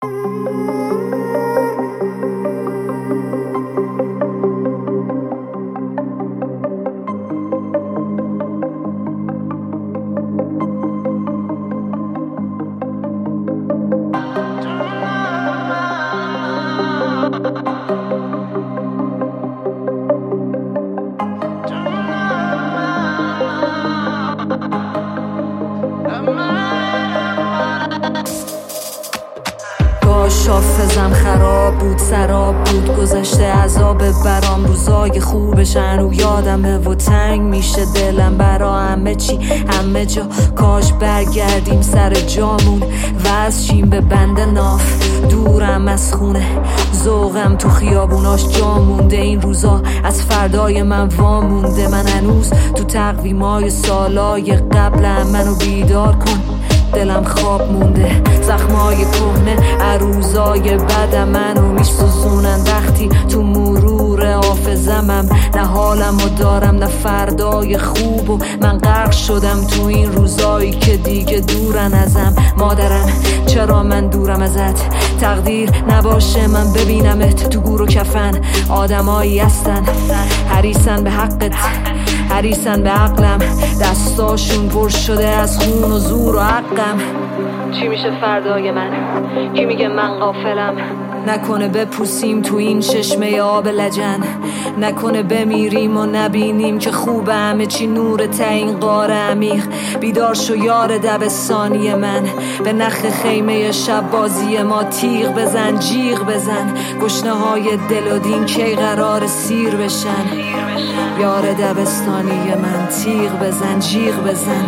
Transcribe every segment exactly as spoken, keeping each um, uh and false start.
کاش حافظم خراب بود، سراب بود گذشته عذاب برام، روزای خوبشن و یادمه و تنگ میشه دلم برا همه چی همه جا. کاش برگردیم سر جامون و از چیم به بند ناف، دورم از خونه ذوقم تو خیابوناش جا مونده. این روزا از فردای من وامونده، من هنوز تو تقویمای سالای قبلم، منو بیدار کن دلم خواب مونده. زخمای کهنه عروضای بدم منو میسوزونن وقتی تو مرور حافظمم. نه حالم و دارم نه فردای خوب و من غرق شدم تو این روزایی که دیگه دورن ازم. مادرم چرا من دورم ازت، تقدیر نباشه من ببینمت تو گور و کفن. آدمایی هستن حریصن به حقت، حریصن به عقلم، دستاشون پر شده از خون و زور و حقم. چی میشه فردای من؟ کی میگه من غافلم؟ نکنه بپوسیم تو این چشمه آب لجن، نکنه بمیریم و نبینیم که خوب همه چی نور تا این غار عمیق. بیدار شو یار دبستانی من، به نخ خیمه شب بازی ما تیغ بزن جیغ بزن. گشنه های دل و دین کی قرار سیر بشن؟ یار دبستانی من تیغ بزن جیغ بزن.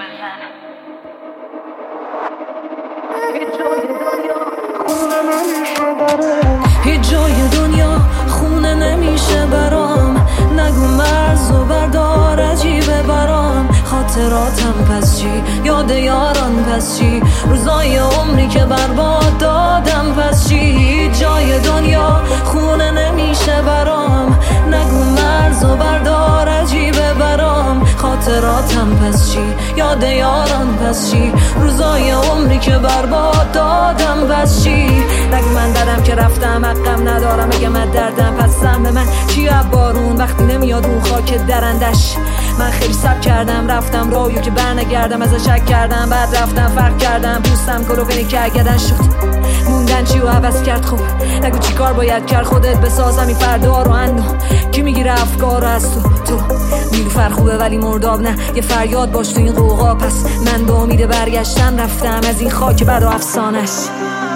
هیچ جای دنیا خونه نمیشه برام، نگو مرز و بردار عجیبه برام. خاطراتم پس چی، یاد یاران پس چی، روزای عمری که برباد دادم پس چی. هیچ جای دنیا خونه نمیشه برام، نگو مرز و بردار عجیبه برام. خاطراتم پس چی، یاد یاران پس چی، روزای عمری که برباد دادم پس چی. نگو من دردم که رفتم حقم ندارم، اگه من دردم پس سهم من چی از بارون وقتی نمیاد اون خاک درندش. من خیلی سب کردم رفتم راهیو که برنگردم، ازش شک کردم بعد رفتم فرق کردم، پوستم کلوفینی که اگدن شد موندن چی و عوض کرد. خب نگو چی کار باید کرد، خودت بسازم این فردا رو اندو. کی میگیره افکار از تو تو نیلوفر خوبه ولی مرداب نه، یه فریاد باش تو این قوقا. پس من با امید برگشتم رفتم از این خاک بد و افسانش.